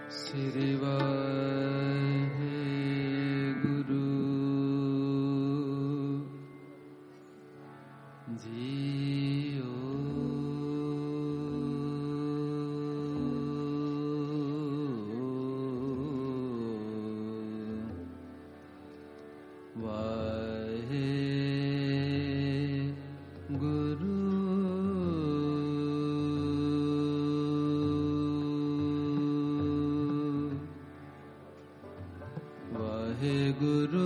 श्री वाहेगुरु जीओ। गुरु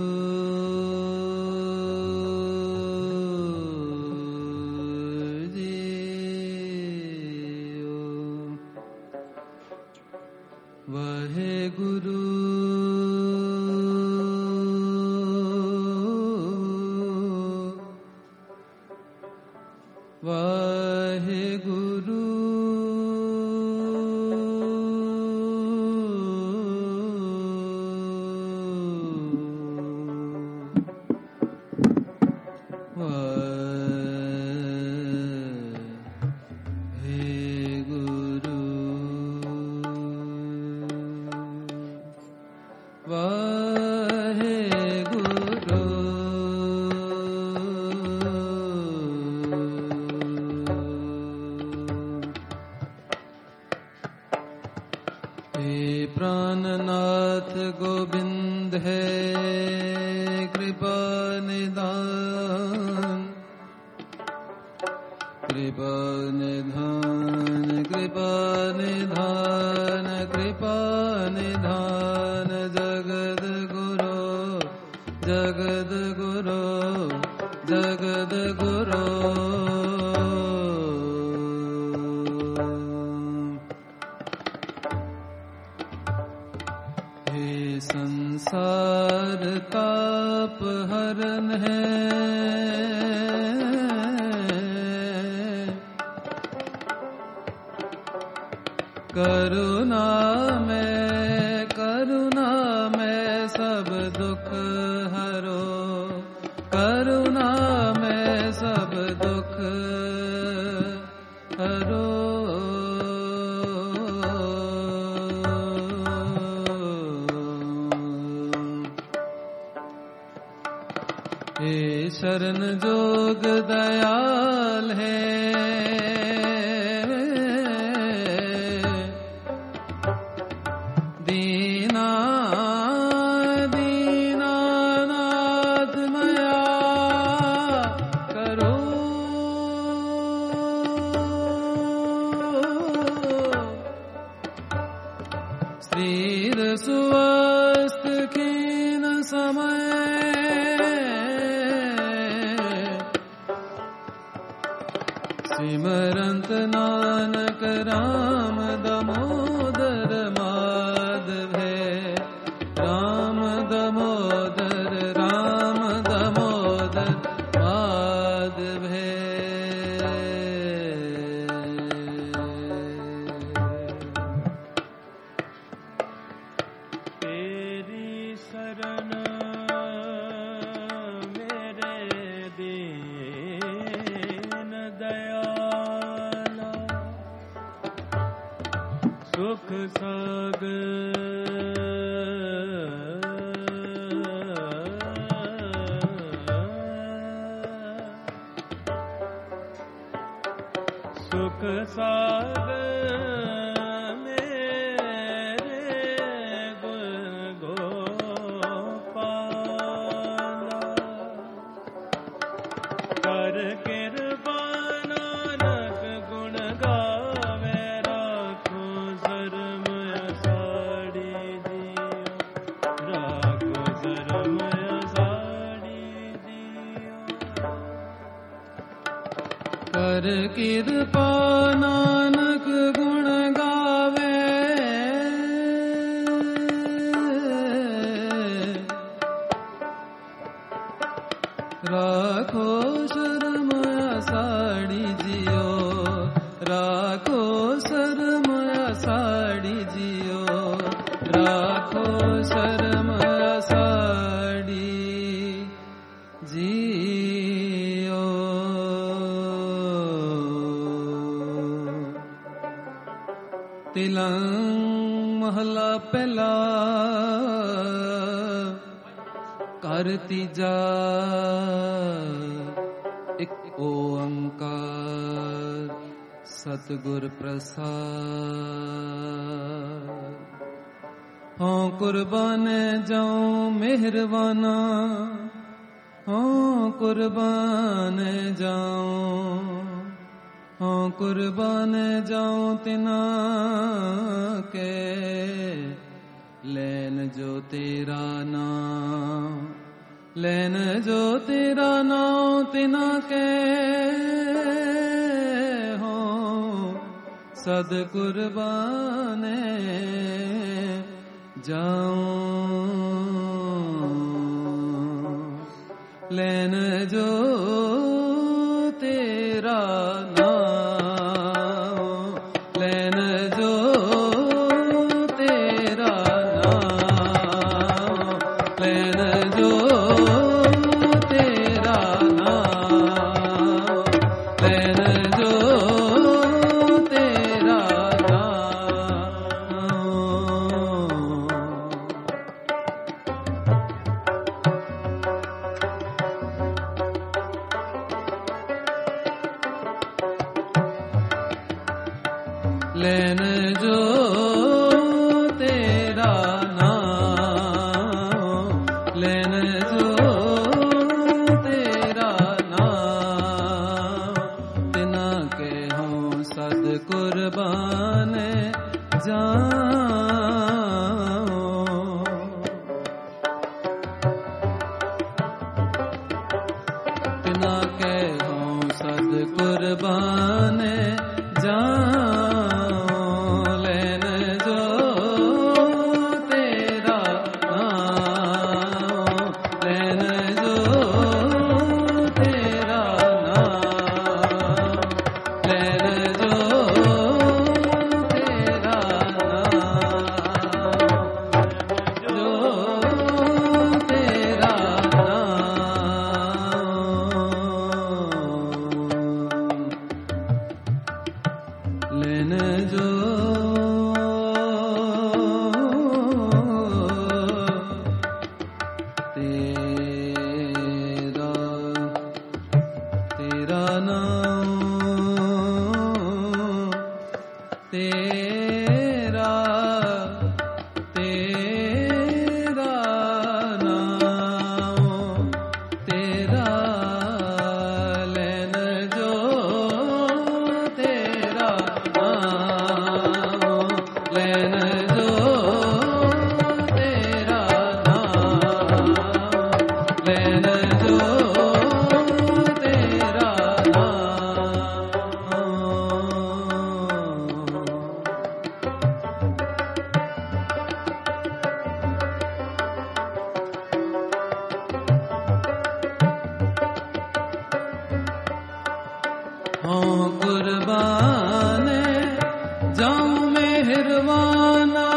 वाहेगुरु वाहेगुरु प्राणनाथ गोविंद है कृपा निधान, कृपा निधान, कृपा निधान, कृपा निधान, जगद गुरु, जगद गुरु, जगद गुरु। संसार ताप हरन है, करुणा में सब दुख हरो, करुणा में सब दुख हरो। हे शरण जोग दयाल है, दीना दीनानाथ मया करो। स्थिर सुवस्थ खीन समय, सिमरंत नानक राम दामोदर माधव है, राम दामोदर, राम दामोदर माधव है। तेरी शरण मेरे दीन दयाला, सुख सागर, सुख सागर कर कृपा नानक गुण गावे, राखो शर्म साड़ी जियो, राखो शर्म साड़ी जियो, राखो शर्म साड़ी जियो। तिलंग महला पहला कर तीजा एक ओंकार सतगुर प्रसाद। हों कुर्बान जाऊं मेहरबाना, हों कुर्बान जाऊं, हों कुर्बान जाऊं तिना के लैन जो तेरा नाम, लैन जो तेरा नाम तिना के हो सद कुर्बान जाऊं, लैन जो तेरा नाम, लैन जो तेरा नाम, लैन जो तेरा नाम, लैन जो तेरा नाम। लैन जो तेरा नाम, लैन जो तेरा नाम, तिना के हों सद कुर्बान जाऊं, तिना के हों सद कुर्बान जाऊं, लैन जो तेरा नाम, लैन जो तेरा नाम, लैन जो तेरा नाम, जो तेरा नाम, लैन जो तेरा तेरा नाम, तेरा तेरा नाम, तेरा लैन जो तेरा नाम, लैन जो तेरा नाम, लैन जो तेरा नाम। हों कुर्बान जाऊं मेहरबाना,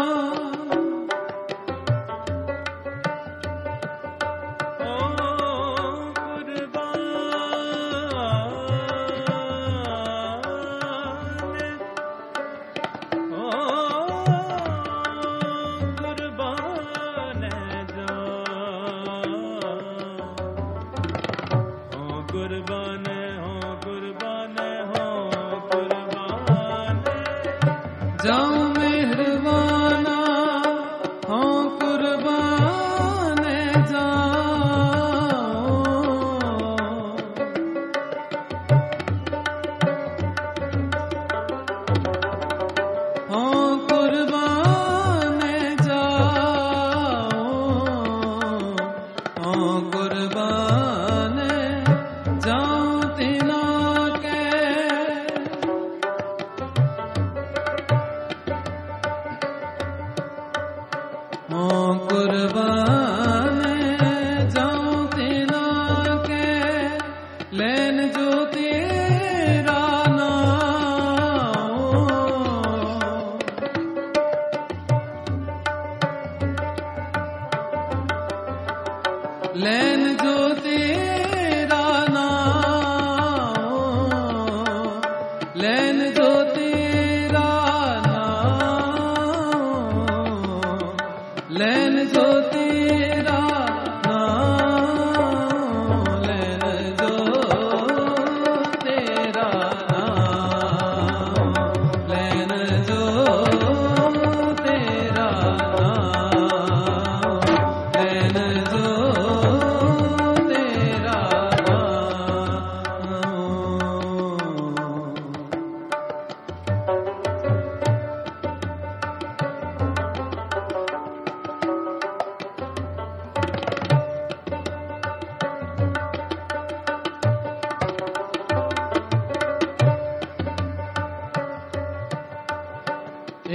जाऊं मेहरबाना, हों कुर्बान जाऊं, हों कुर्बान जाऊं, हों कुर्बान जाऊं तिना के हों कुर्बान जाऊं तिना के लैन जो तेरा नाम, लैन जो तेरा नाम, लैन जो तेरा नाम,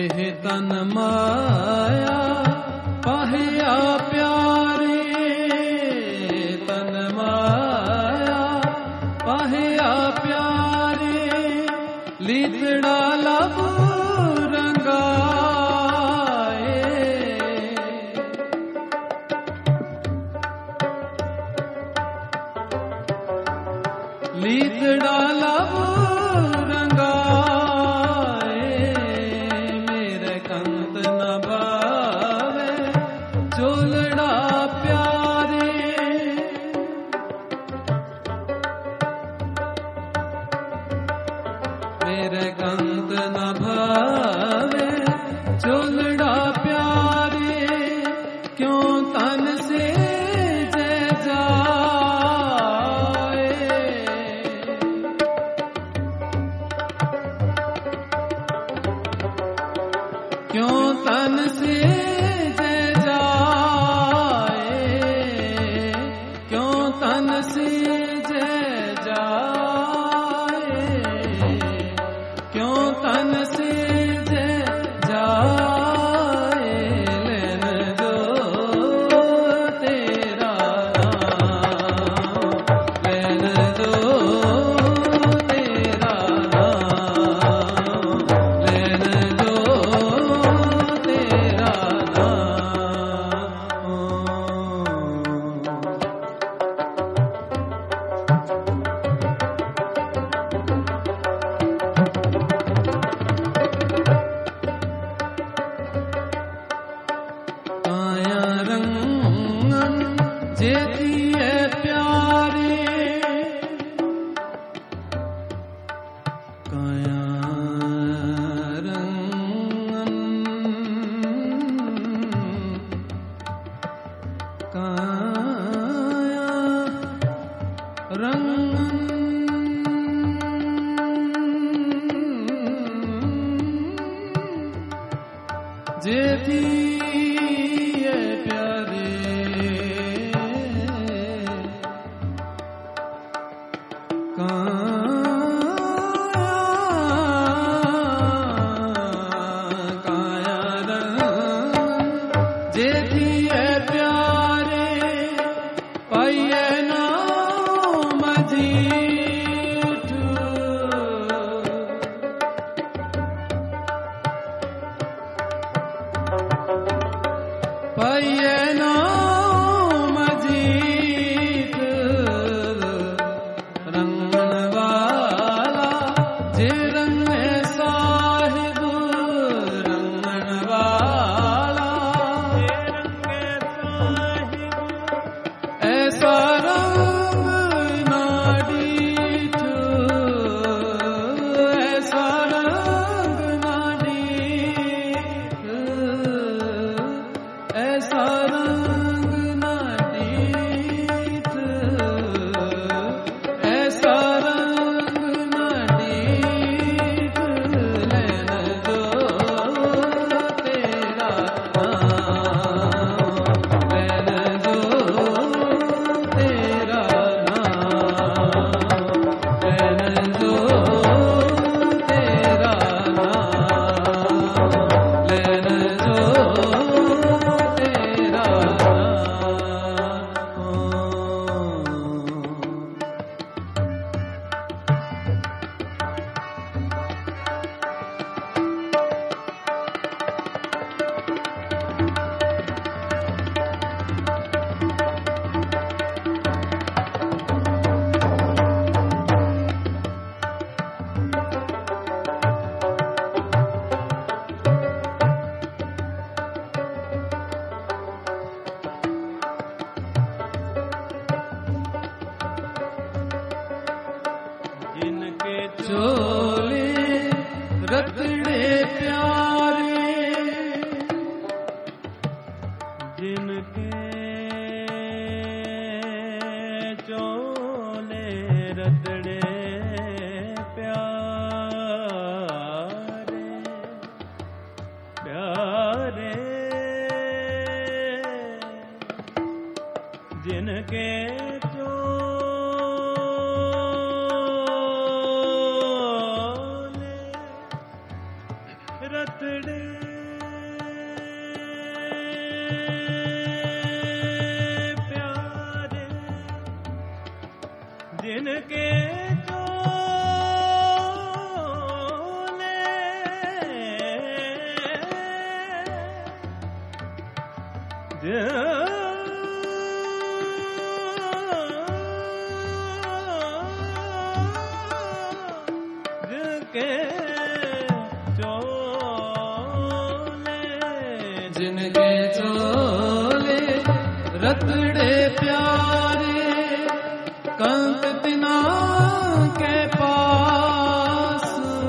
एह तन माया पाहिया प्यारे, तन माया पाहिया प्यारे, लीतड़ा लब रंगाए, लीतड़ा लब रंगाए, मेरे कंत न भावे चोलड़ा प्यारे, मेरे कंत न भावे चोलड़ा प्यारे, क्यों तन से जय जाए, क्यों तन से जय जाए, क्यों तन से जय जाए, क्यों तन से जय जाए, लेन जो तेरा नाम, लेन जो तेरा नाम, लेन जो तेरा नाम। काया रंगन जेतिए प्यारे, काया रंगन, काया रंगन, जेतिए प्यारे, काया रंगन जेतिए प्यारे, पाइए नाम जीठू, पाइए नाम जीत, रंगन वाला जे रंग साहिब, रंगन वाला जे रंग साहिब, ऐसा रंग ना डीठू, ऐसा रंग ना डीठू, ऐसा रंग ना डीठ, ऐसा रंग ना डीठ, लेन जो तेरा नाम, लेन जो तेरा नाम, लेन जो तेरा नाम, लेन जो तेरा चोले रतड़े प्यारे, जिनके चोले रतड़े प्यारे, प्यारे, जिनके रतड़े जिनके जिनके चोले रतड़े प्यारे कंक तिना के पास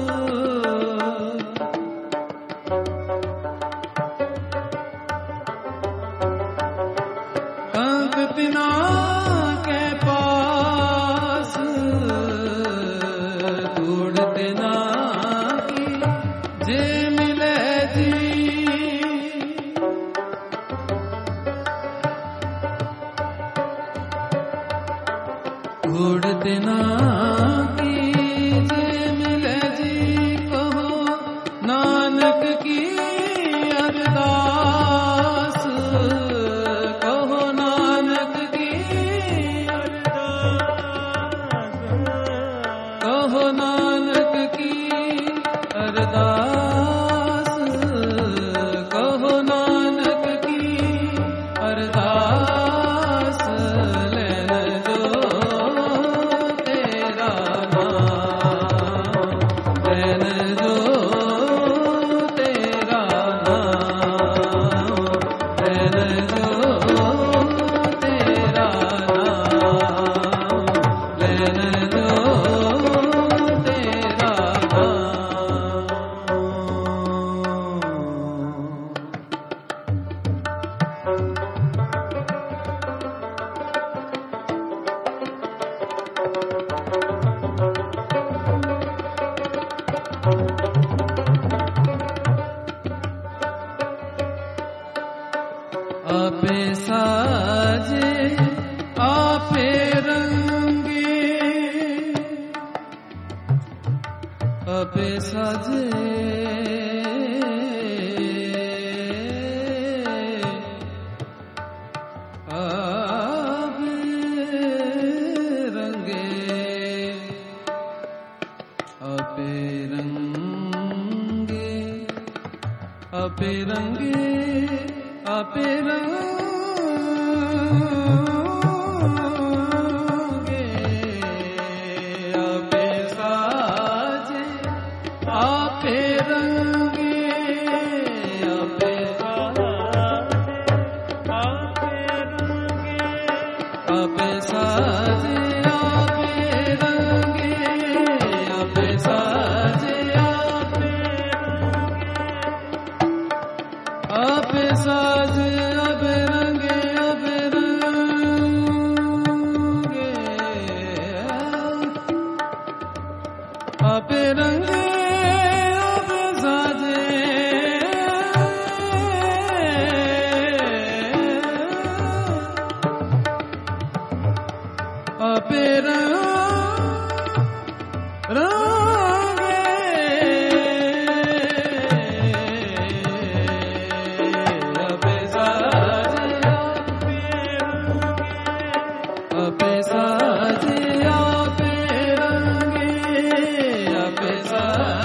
कंक तिना के पास धूड़ तिना की जे मिले जी धूड़ तिना की जे मिले जी कहो नानक की अरदास कहो नानक की अरदास कहो नानक की अरदास कहो नानक की अरदास लेन जो तेरा नाम लेन जो तेरा नाम लेन जो तेरा नाम लेन जो तेरा आपे साजे आपे रंगे आपे साजे आपे रंगे आपे रंगे आपे रंगे आपे रंगे आपे साजे आपे रंगे आपे साजे आपे रंगे आपे साजे आपे रंगे आपे साजे आपे रंगे आपे रंगे आपे रंगे आपे साजे आपे आपे साजे आपे रंगे आपे साजे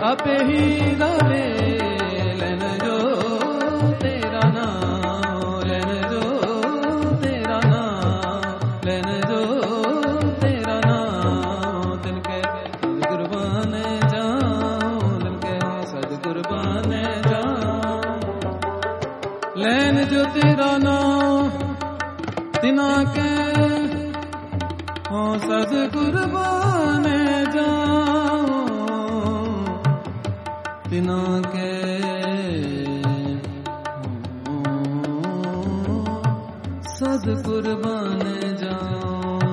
आपे ही रवे लेन जो तेरा नाम लेन जो तेरा नाम लेन जो तेरा नाम तिनके सदगुरबान जाऊं तिनके सदगुरबान जाऊं लेन जो तेरा नाम तिना के हो सदगुरबान जाऊं तिना के सदगुरबान जाऊं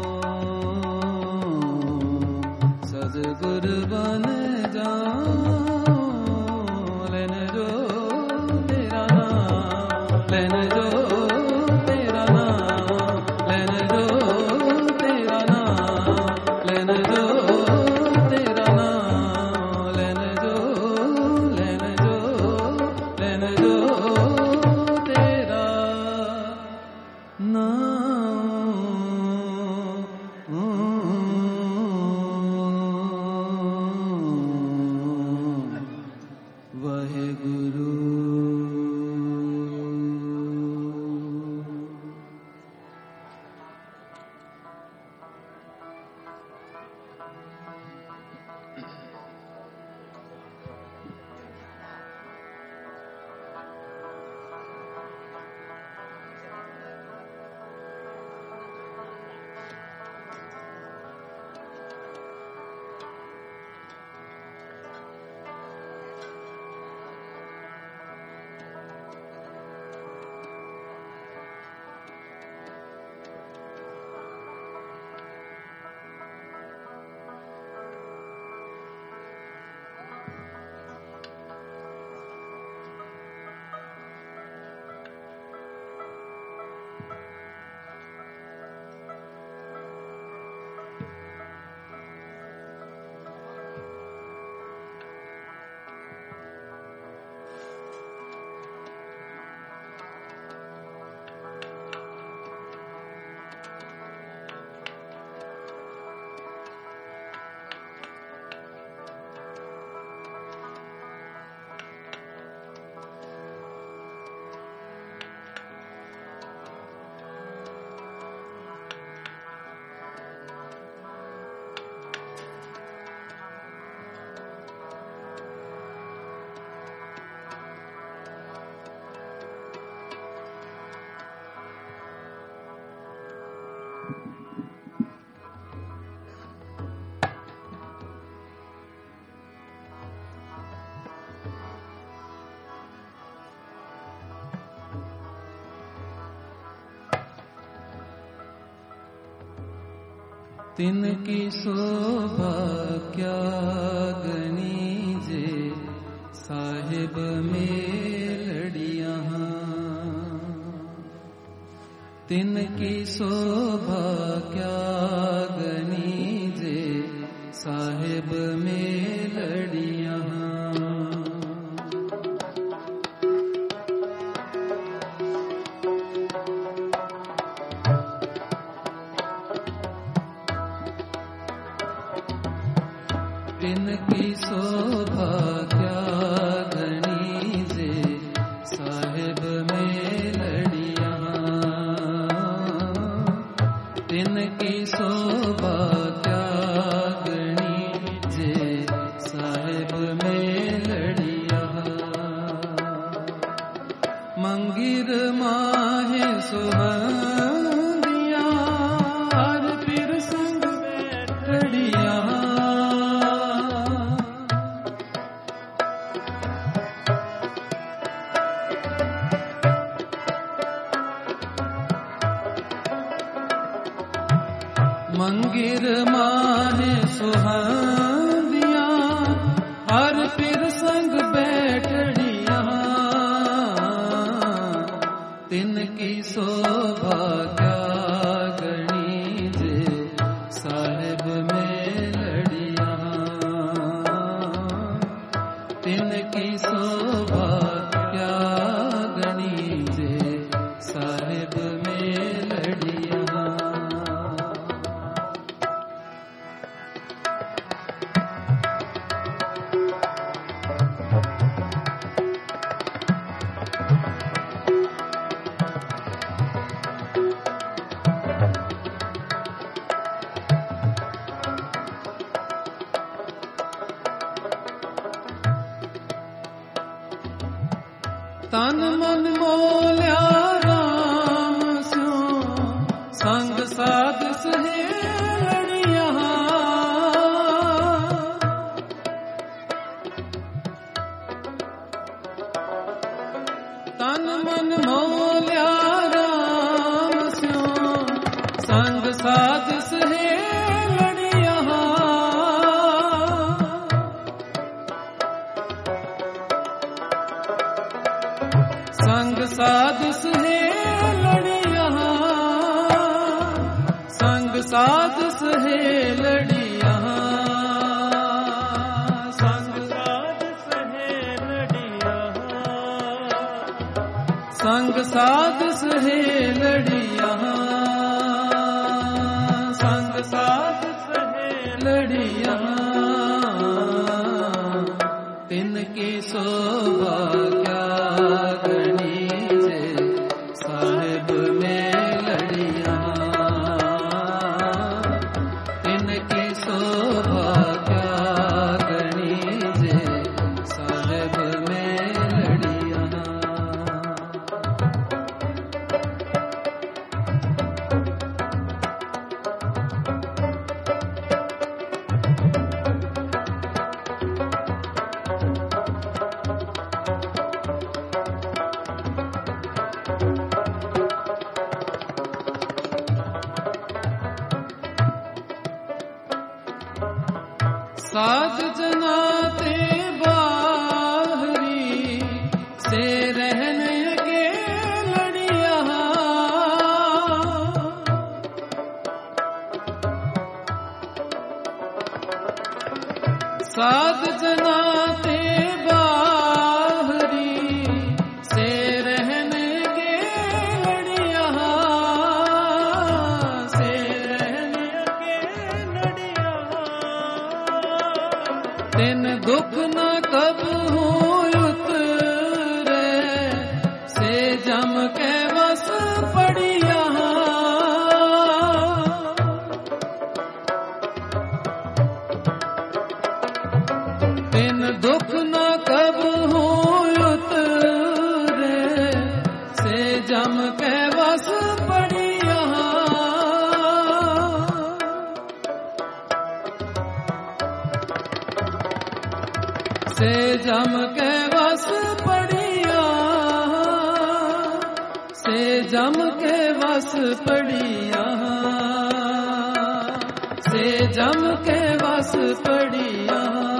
सदगुरबान जाऊं लेन जो तेरा नाम लेन जो तेरा नाम लेन जो तेरा नाम लेन जो तेरा नाम लेन जो लेन जो तेरा नाम वाहेगुरु तिनकी शोभा क्या गनीजे साहिब मेलड़ियाँ तिनकी शोभा क्या गनीजे साहिब मेलड़ियाँ तिनकी शोभा क्या गनीजे साहिब मेलड़ियाँ तिनकी शोभा क्या गनीजे साहिब मेलड़ियाँ मंगिर माहे सुहांदिया हर पीर संग बैठड़िया मंगिर माने सुहांदिया हर पीर संग बैठड़िया तिनकी शोभा क्या गनीजे साहिब मेलड़िया तिनकी शोभा क्या गनीजे साहिब मेलड़िया तन मन मोल्या राम स्यो संग साध सहेलिया तन मन मोल्या राम स्यो संग साध सहेलिया संग साध सहेलिया संग साध सहेलिया संग साध सहेलिया संग साध सहेलिया संग साध सहेलिया तिनकी शोभा क्या गणी जे साहिब में लड़िया तिनकी शोभा क्या गणी जे साहिब में लड़िया साध जना ते बाहरी से रहने के लड़िया साध जना ते बाहरी से रहने के लड़िया से रहने के लड़िया तिन दुख न कब हो उतरे से जम के बस पड़िया तिन दुख न कब हो उतरे से जम के बस पड़िया से जम के बस पड़िया से जम के बस पड़िया से जम के बस पड़िया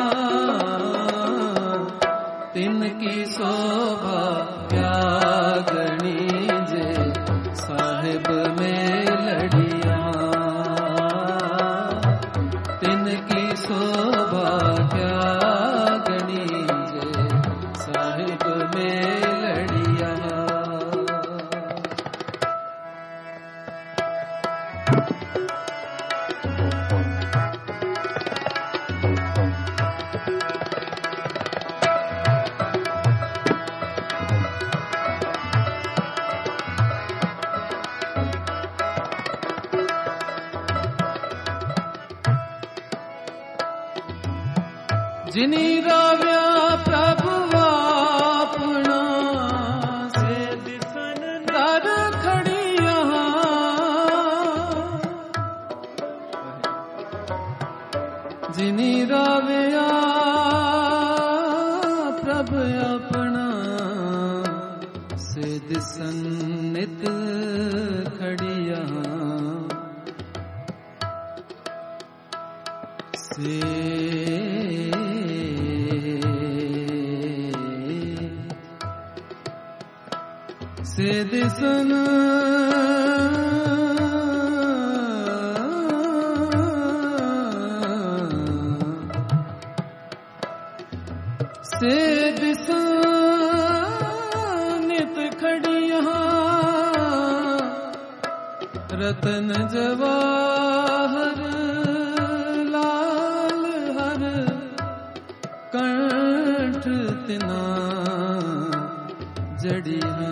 तिनकी शोभा क्या गणी जे साहिब में लड़िया तिनकी शोभा क्या साहिब में लड़िया जिनी राव्या प्रभु अपना से दिसन दर खड़िया जिनी राव्या प्रभु अपना से दिसन नित खड़िया से दिसन से दिसन नित खड़िया रतन जवाहर लाल हर कंठ तिना जड़िया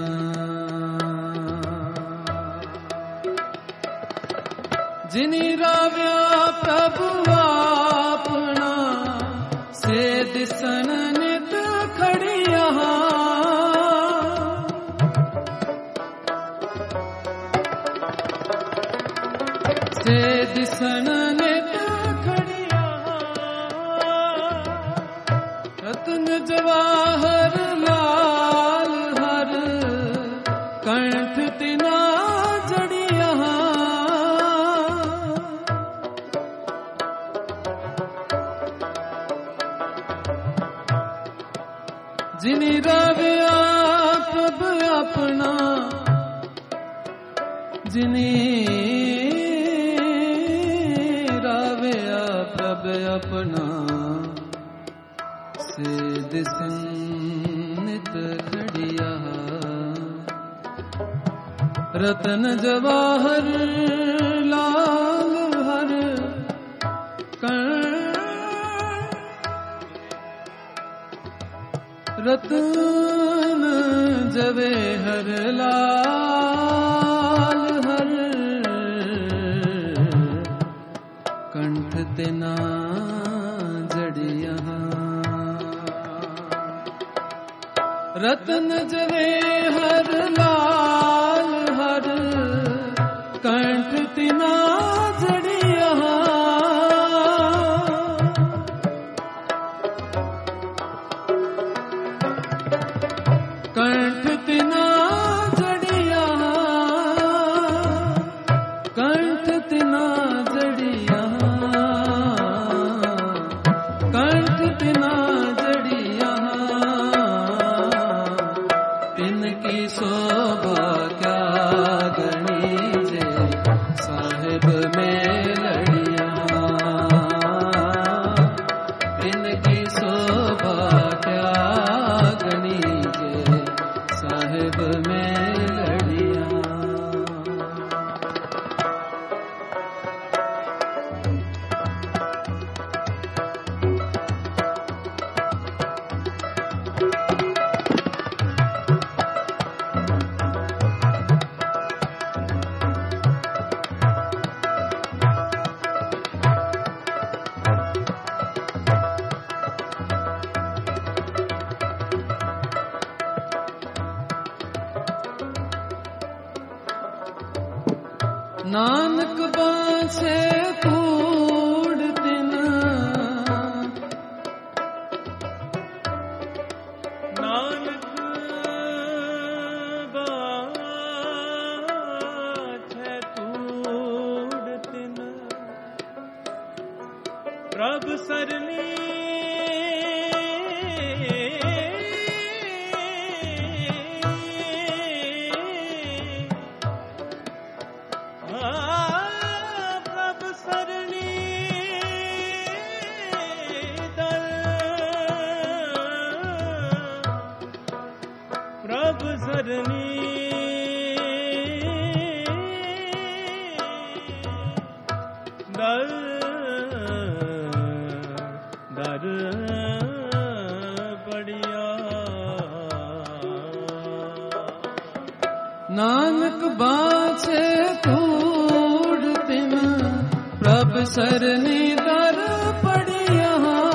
जिनी राव्या प्रभु अपना से दिसन नित खड़िया दिसन नित खड़िया रतन जवाहर लाल हर कंठ तिना जड़िया जिनी रविया प्रभ अपना जिनी रविया प्रभ अपना से दिसन नित खड़िया रतन जवाहर लाल हर रतन जवेहर लाल हर कंठ तिना जड़िया रतन जवेहर लाल हर कंठ तिना जड़िया कंठ तिना जड़िया कंठ तिना जड़िया कंठ तिना जड़िया तिनकी शोभा क्या गणिजे साहिब में लड़िया तिनकी शोभा क्या गणिजे साहिब में लड़िया नानक बाछे कूड़ तिन नानक बाछे कूड़ तिन प्रभ सरनी प्रभ सरनी दर दर बढ़िया नानक बाछे कूड़ तिन प्रभ सरनी दर बढ़िया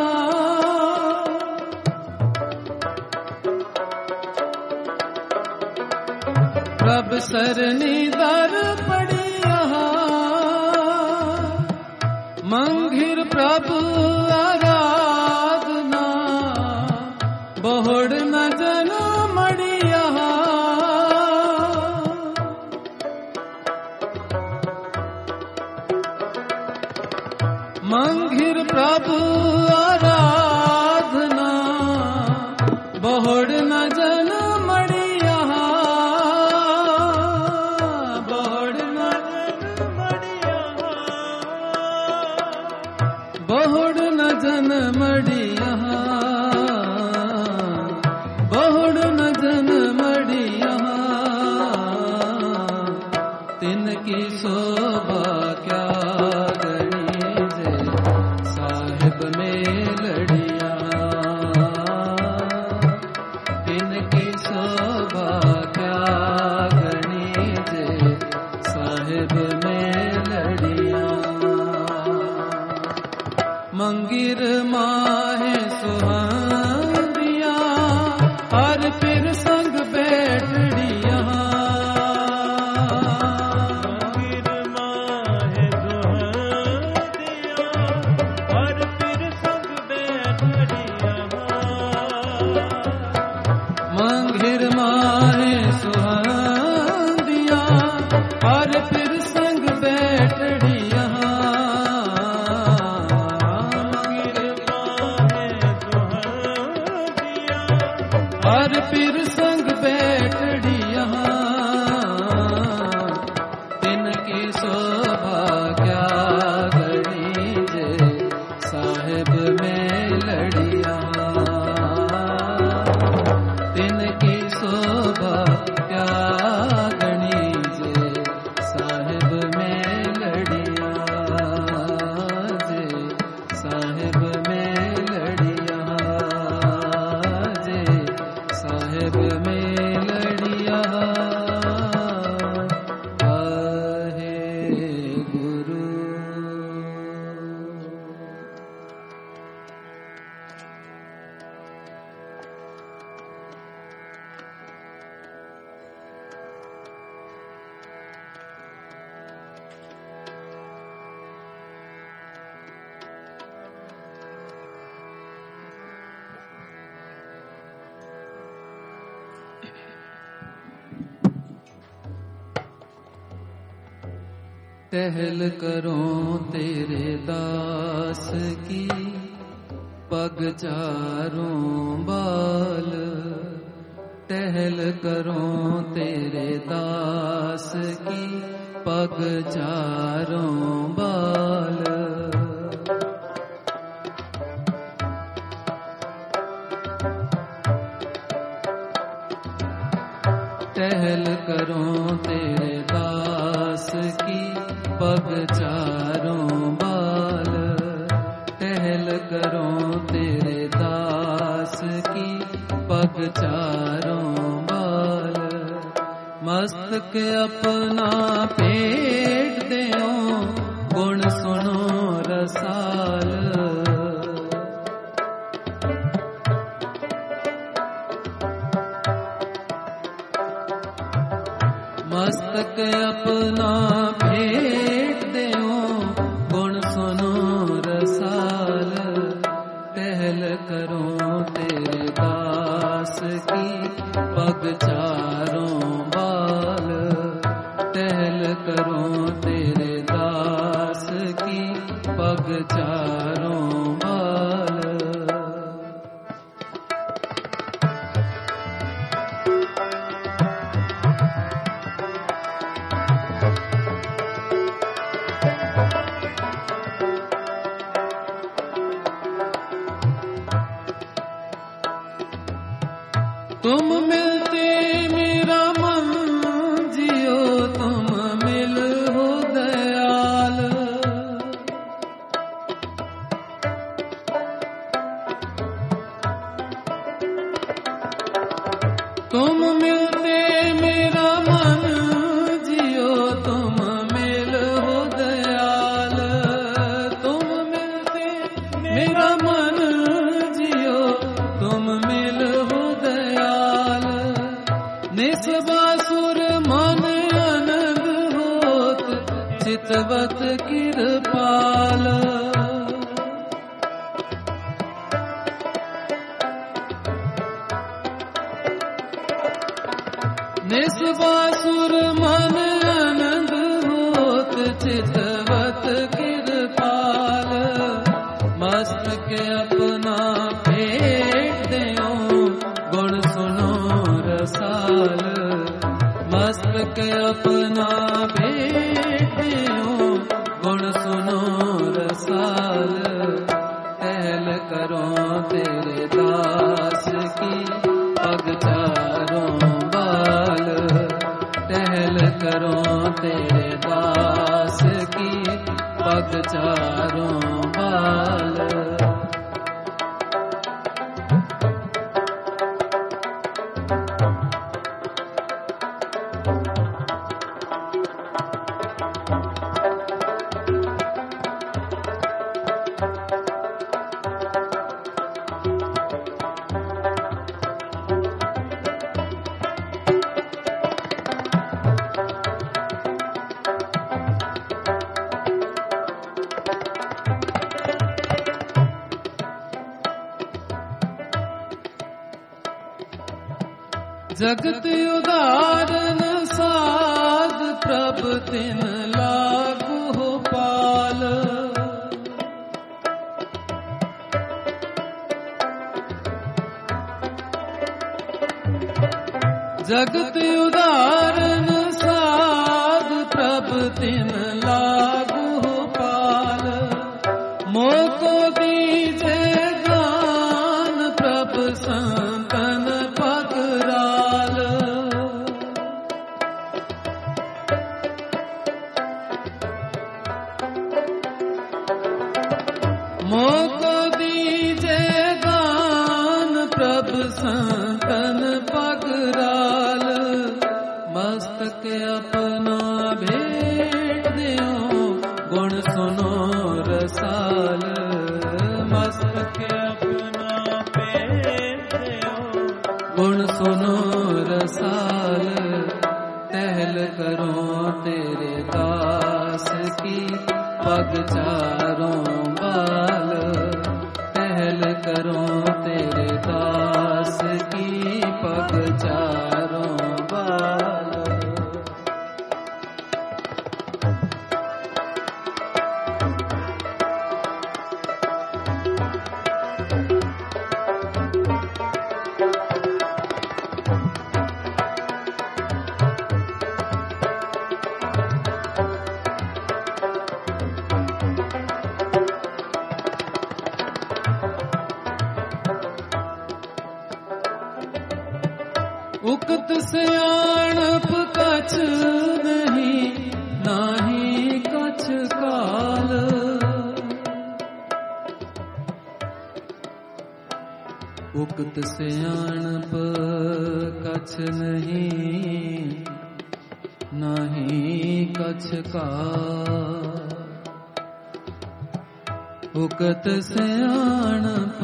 प्रभ सरनी दर पड़िया मंगिर प्रभु आराधना बहुड़ न जन मड़िया मंगिर प्रभु आराधना बहुड़ न जन मड़िया बहुड़ न जन मड़िया बहुड़ न जन मड़िया तिनकी शोभा क्या गणिजे साहिब में लड़िया तिनकी शोभा क्या गणिजे साहिब में लड़िया मंगिर माहे सुहानिया हर फिर संग बैठड़िया मंगिर माहे सुहानिया मंघिर माहे सुहांदिया और फिर संग बैठड़ी और फिर संग बैठड़ी तिनकी शोभा क्या गणिजे साहिब में लड़िया तिनकी शोभा क्या गणिजे साहिब में लड़िया जे साहिब में लड़िया साहिब में लड़िया आहे गुरु। टहल करो तेरे दास की पग चारों बाल टहल करो तेरे दास की पग चारों बाल टहल करो तेरे दास की पग चारों बाल टहल करो तेरे दास की पग चारों बाल मस्तक अपना पेट देओ गुण सुनो रसाल मस्तक अपना भेंट देओ गुण सुनो रसाल टहल करो तेरे दास की पग चारों बाल टहल करो तेरे दास की पग चारों बाल तुम मिलते मेरा मन जियो तुम मिल हो दयाल तुम मिलते मेरा मन जियो तुम मिल हो दयाल तुम मिलते मेरा मन जियो तुम मिल हो दयाल निस्बासुर मन आनंद होत चितवत कृपाल निस्बासुर मन आनंद होत चितवत कृपाल मस्तक अपना भेंट देओ गुण सुनो रसाल मस्तक अपना भेंट देओ गुण सुनो रसाल टहल करो तेरे दास की पग चारों बाल टहल करो तेरे दास की पग चारों बाल जगत उदारन साध प्रभ तिन लागू हो पाल। जगत उदारन साध प्रभ तिन लागू हो पाल। मोको दीजे ज्ञान प्रभ संतन पगराल। मोको दीजे ज्ञान प्रभ संतन पगराल। मस्तक अपना भेंट दियो गुण सुनो रसाल। मस्तक अपना भेंट दियो गुण सुनो रसाल। टहल करो तेरे दास की पग चारों बाल। टहल करो तेरे दास की पग चारों बाल। उकत सियाणप कछ नहीं नाही कछ काल। उकत सियाणप कछ नहीं नाही कछ काल। उकत सियाणप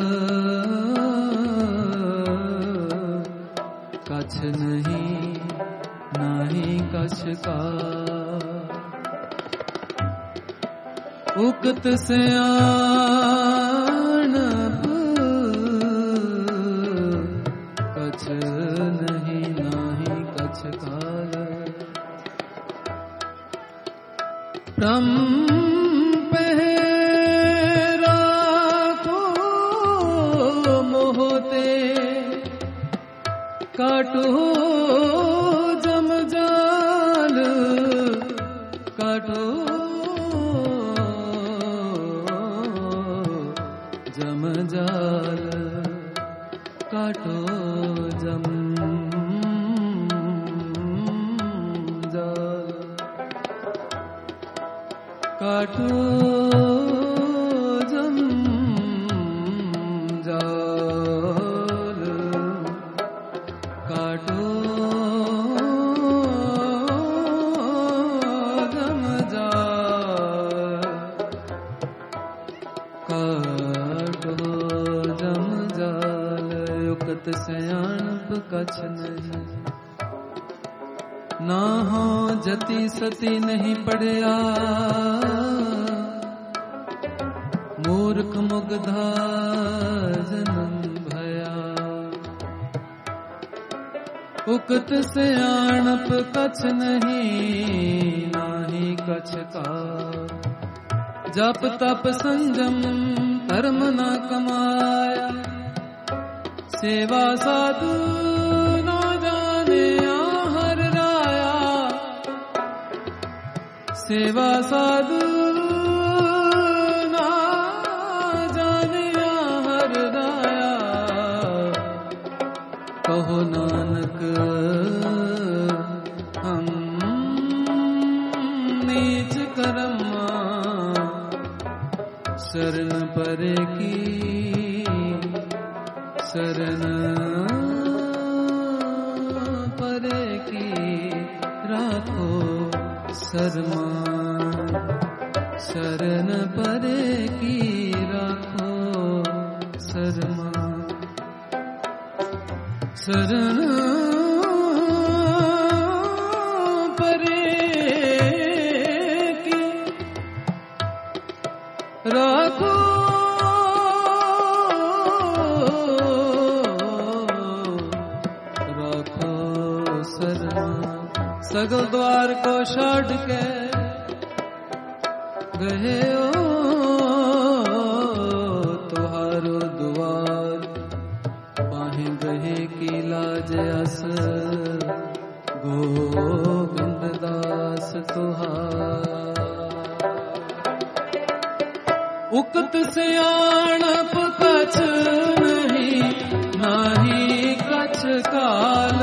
कछ नहीं नाही कछ काल। उकत सियाणप कछ नहीं नाही कछ काल। ब्रह्म पहरा को मोहते काटो जम जाल। काटो जम जाल। काटो जम जाल। काटो जम जाल। काटो जम जाल। काटो जम जाल। उकत सियाणप कछ नहीं ना हो जति सती नहीं पढ़िया। मूर्ख मुग्धा जन्म भया। उकत सियाणप कछ नहीं नाही कछ काल। जप तप संजम धर्म न कमाया। सेवा साधु न जाने हर राया। सेवा साधु न जाने हर राया। कहो नानक हम नीच कर्मा। शरण परे की शरण परे की राखो शर्मा। शरण परे की राखो शर्मा। शरण परे की राखो राखो सगल द्वार को छोड़ के गहे ओ तुहारो द्वार पाहे गहे की लाज अस गोविंद दास तुहार उकत सियाणप कछ नहीं नाही कछ काल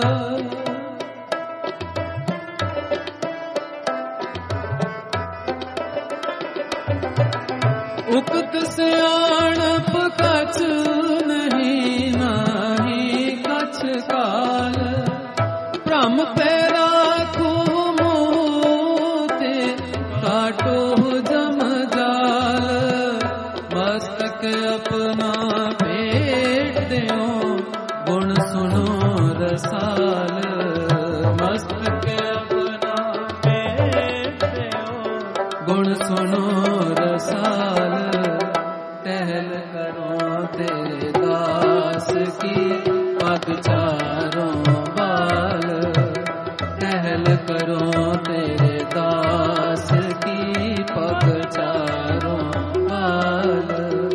उकत सियाणप कछ नहीं नाही कछ काल भ्रम पे राखो मोते काटो जम जाल मस्तक अपना भेट देओ गुण सुनो रसाल मस्तक अपना भेट देओ गुण सुनो रसाल टहल करो तेरे दास की पग चारों बाल टहल करो तेरे दास की पग चारों बाल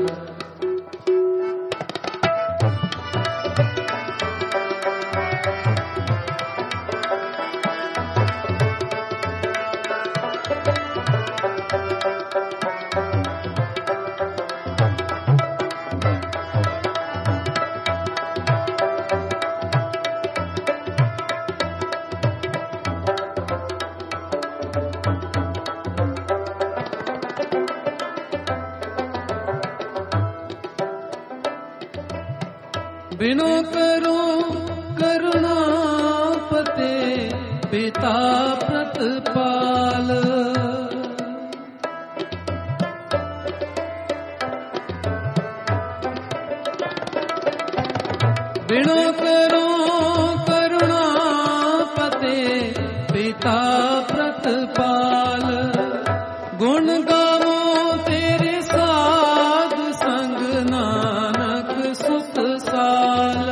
बिनो करो करुणा पते पिता प्रतपाल बिनो करो करुणा पते पिता प्रतपाल गुण गावो तेरे साध संग नानक सुख साल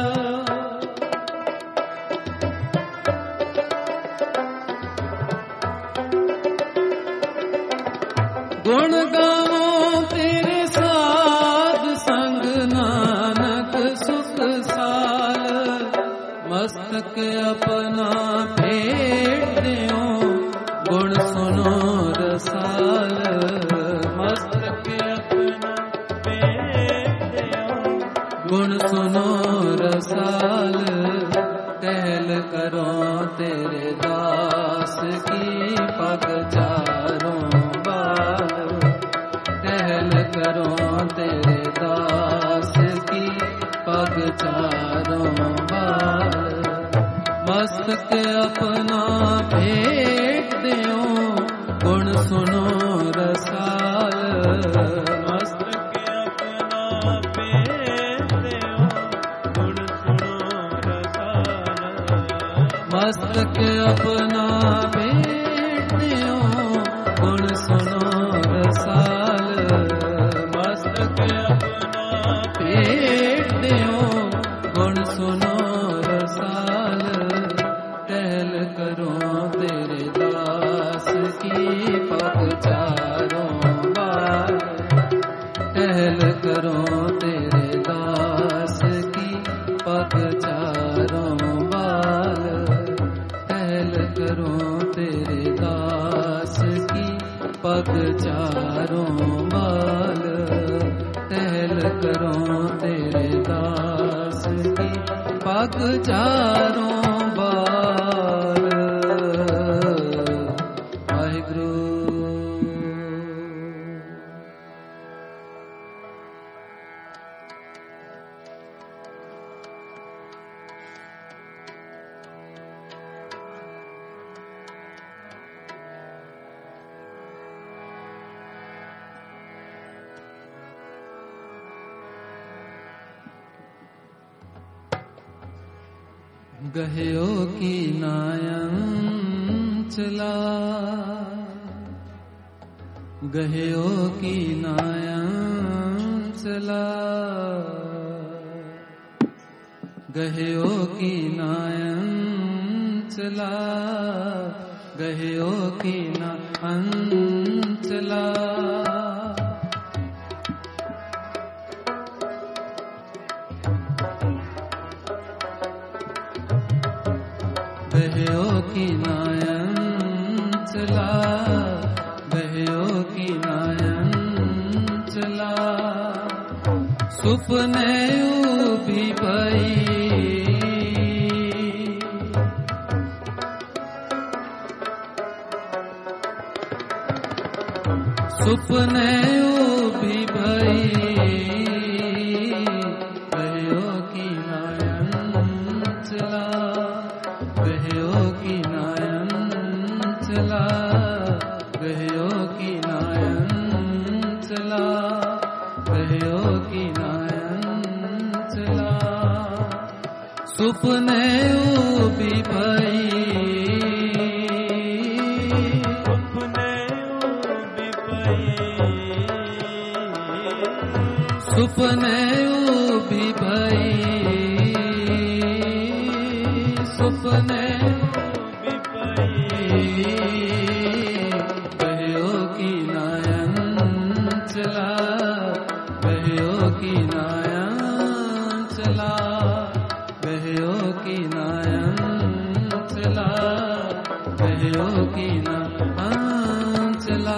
गुण गावो तेरे साध संग नानक सुख साल मस्तक अपना भेट देओ गुण सुनो रसाल मस्तक अपना भेट देओ गुण सुनो रसाल टहल करो तेरे दास की पग चारों बाल टहल करो तेरे दास की पग चारों बाल मस्तक अपना भेट देओ गुण सुनो रसाल मस्तक अपना भेट देओ गुण सुनो रसाल मस्तक अपना भेट देओ गुण सुनो रसाल मस्तक अपना भेट देओ गुण सुनो रसाल टहल करो तेरे दास की पग चारों बाल टहल करो तेरे दास की पग चारों बाल टहल करो तेरे दास की पग चारों बाल टहल करो तेरे दास की पग चारों बाल वाहिगुरु गह्यो की नायं चला गह्यो की नायं चला गह्यो की नायं चला गयो की न अंचला गयो की नायन चला गयो की नायन चला सुपने भी भई सुपने भी भई गयो की नायन चला गयो की नायन चला गयो की नायन चला गयो की नायन चला सुपने भी भई सुपने भी भई सुपने भी भई गयो की नायन चला गयो की नायन चला गयो की नायन चला गयो की नायन चला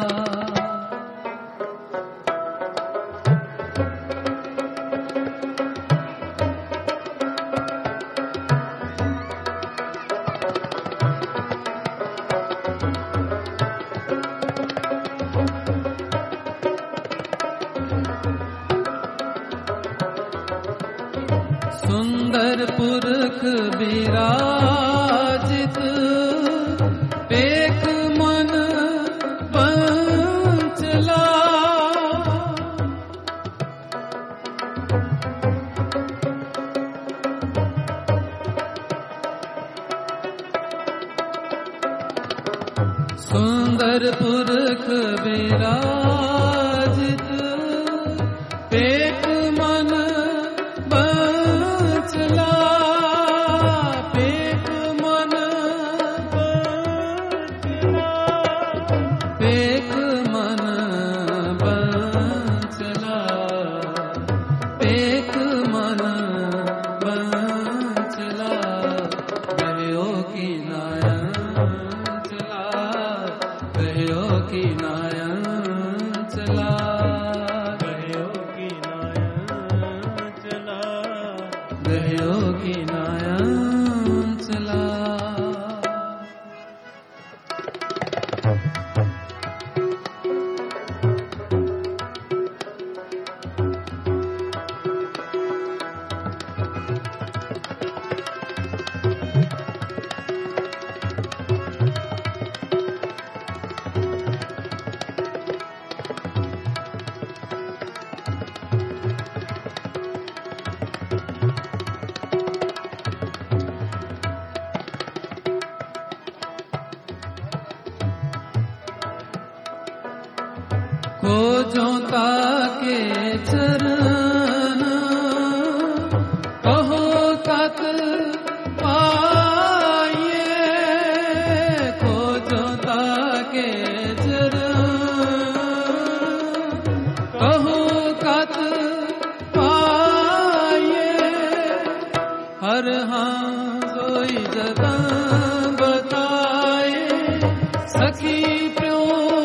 सुंदर पुरख विराजित पेख मन पंचला सुंदर पुरख विराजित पेख मन चला पेख मन पेख मन चला पेख मन चला गयो की नायन चला गयो की नायन चला गयो की नायन चला गयो की नायन चला खोजोता के चरण कहो तक पाइए खोजोता के चरण कहो तक पाइए हर हाँ सोई जगह बताए सखी प्यो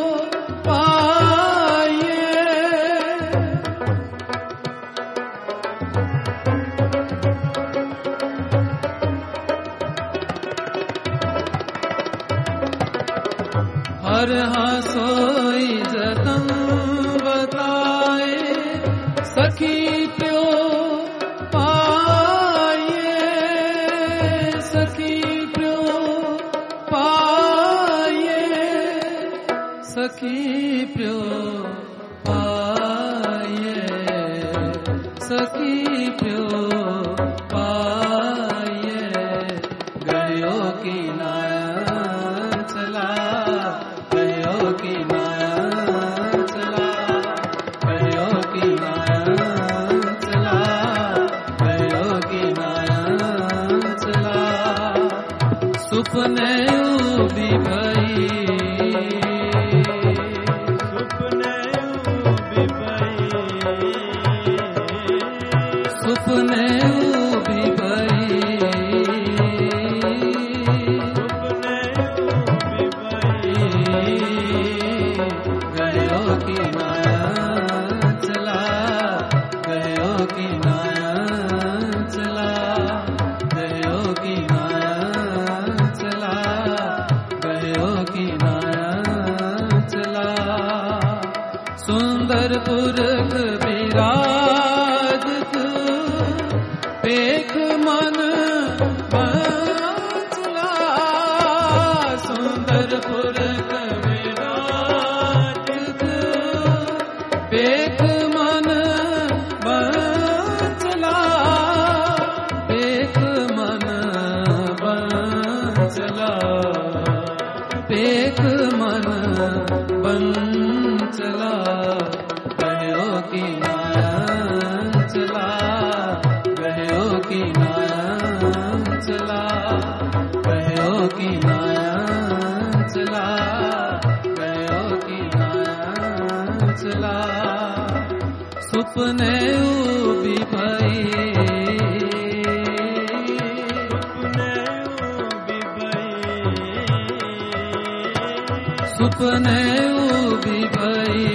हर हासोई जतन बताए सखी प्यो पाए सखी प्यो पाए सखी प्यो पाए सखी प्यो पाए गयो की नायन चला गयो की नायन चला गयो की नायन चला गयो की नायन चला उभी भई, सुपने उभी भई, सुपने उभी भई, सुपने उभी भई, गयो की माया चला, गयो की माया चला, गयो की माया चला, गयो की माया चला। सुंदर पुरख विराजत, पेख मन चला, सुंदर पुरख विराजत, पेख मन चला, पेख मन चला, पेख मन चला, गयो की माया चला, गयो की माया चला, गयो की माया चला, गयो की माया चला। सुपने उभी भई, सुपने उभी भई,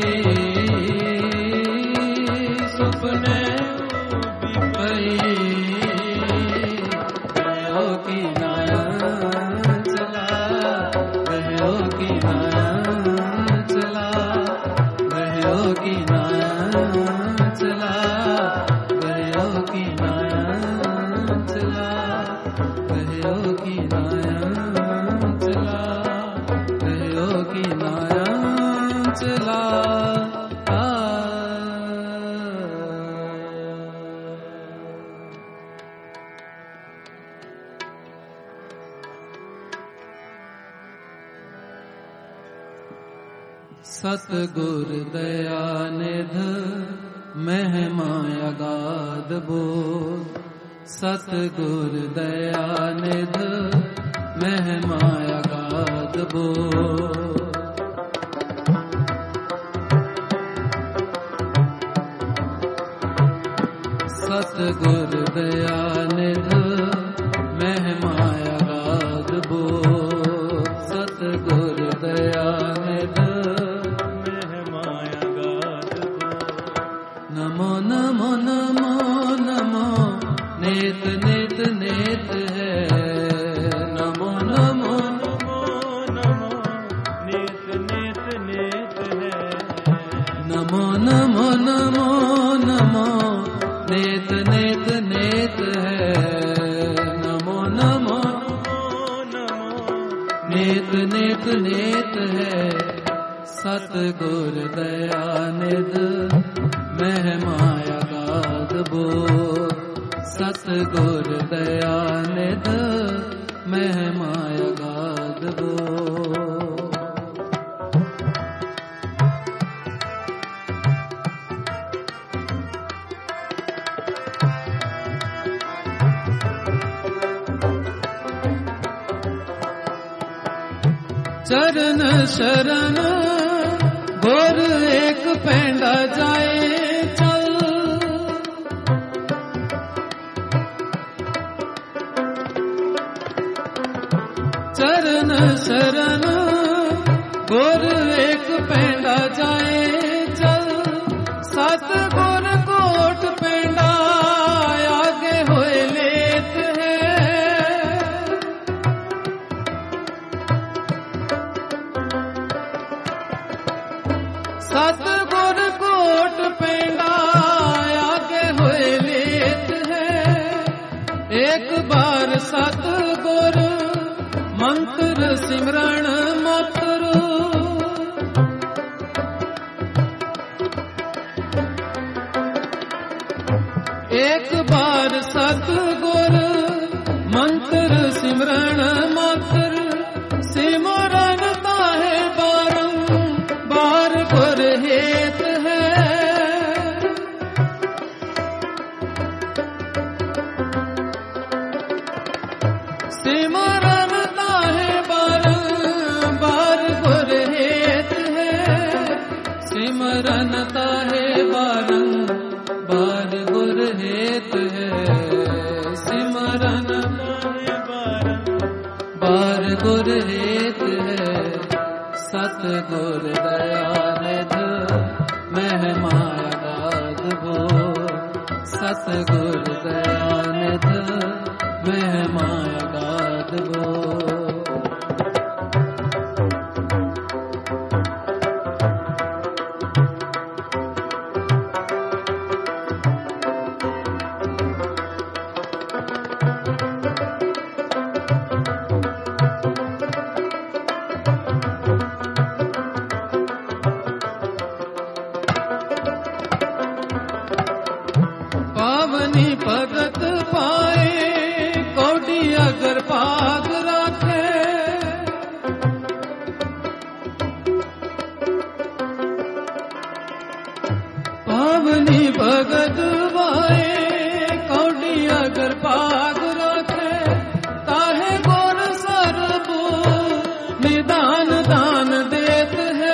सुपने उभी भई, गयो की माया चला, गयो की माया चला, गयो की माया चला, गयो की माया चला, गयो की माया चला, गयो की माया चला। सतगुर दया निध महिमा अगाध बोध, सतगुर दया निध महिमा अगाध बोध। सतगुर दया निध महिमा अगाध बोध, सतगुर दया निध महिमा अगाध बोध। नमो नमो नमो नमो, नेत नेत नेत है, नमो नमो नमो नमो, नेत नेत नेत है, नमो नमो नमो नमो, नेत नेत नेत है, नमो नमो नमो नेत नेत नेत है। सतगुर दया निध महिमा अगाध बोध, सतगुर दया निध महिमा अगाध बोध। चरण शरण गुर एक पैंडा जाए चल, चरण शरण गुर एक पैंडा जाए चल, सतगुर कोट पैंडा आगे होए लेत है। सतगुर कोट पैंडा आगे हुए लेत है। एक बार सतगुर मंत्र सिमरण मत एक बार सतगुर मंत्र सिमरण मात्र सिमरन ताहे बारंबार गुर हेत है। सिमरन ताहे बारंबार हेत है सिमरन बार गुर हेत है सतगुर दयानिध महिमा गाद भो सतगुर दयानिध महिमा गाद भो भगत पाए कौड़ी अगर पाग राखे पावनी भगत पाए कौड़ी अगर पाग राखे ताहे गुर सर्ब निदान दान देत है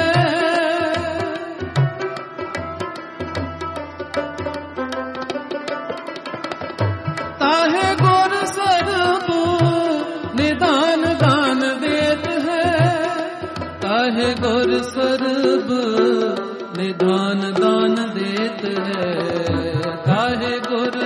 ताहे गुर सर्ब निदान दान देत है ताहे गुर सर्ब निदान दान देत है ताहे गुर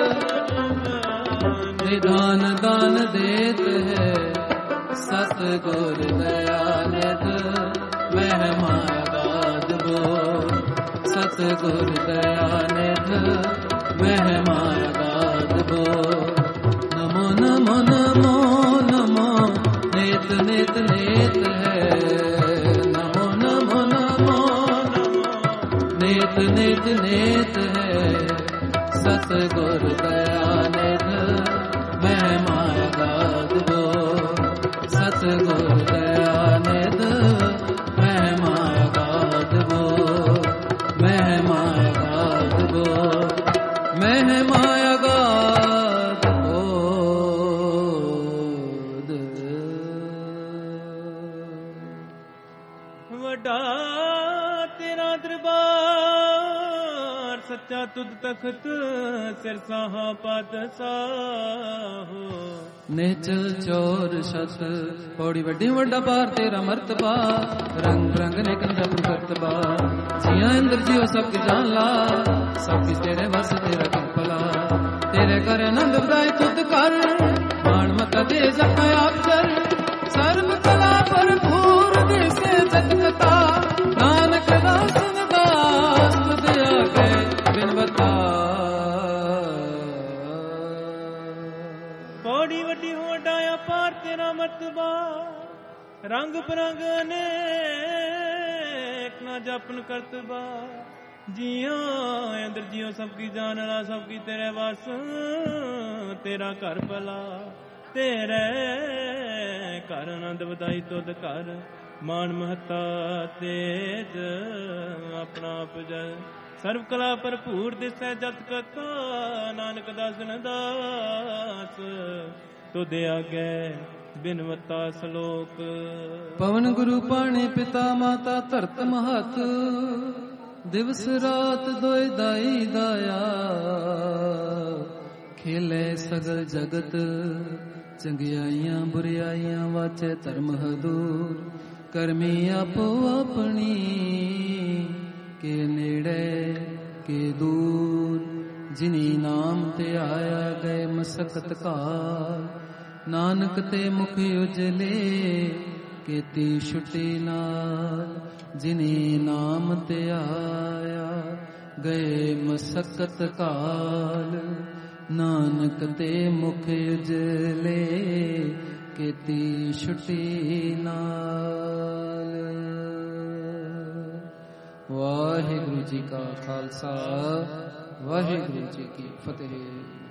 निदान दान देत है सतगुर दयानिध महिमा गाद भो सतगुर दयानिध महिमा गाद भो नमो नमो नमो नमो नेत नेत नेत है नमो नमो नमो नेत नेत नेत है सतगुर दयानिध महिमा गाद भो सतगुर दयानिध महिमा गाद भो महिमा गाद भो महिमा गाद बोध वड्डा तेरा दरबार सच्चा तुद तखत सिर साहा पद साहो निचल चोर शत पौड़ी वड्डी वड्डा पार तेरा मर्तबा रंग रंग लेकिन रब करतबा जिया इंद्र जीव सबकी जान ला सबकी तेरे बस तेरा कंपला तेरे कर आनंद बधाई खुद कर मान मत दे जप आप कर सर्व कला पर भूर दिसे जगता नानक दासन दास तुझ आगे बिन बता पौड़ी वड्डी होडाया पार तेरा मर्तबा रंग बरंग अनेक ना जपन करतबा जिया अंदर जियो सबकी जान ला सबकी तेरे वास तेरा घर भला तेरे घर आनंद बधाई तुद कर मान महता तेज अपना आप जय सर्व कला भरपूर दिसै जत कथा नानक दासन दास तुद आगे बिनवता सलोक पवन गुरु पाणी पिता माता धरत महत दिवस रात दोय दाई दाया खेले सगल जगत चंगियाइयां बुरियाइयां वाचे धर्म हदूर करमी आपो अपनी के नेड़े के दूर जिनी नाम ते आया गए मसकत काल नानक ते मुख उजले केती छुटी नाल जिनी नाम ते आया गए मसकत काल नानक ते मुख उजले केती छुटी नाल। वाहिगुरु जी का खालसा वाहिगुरु जी की फतेह।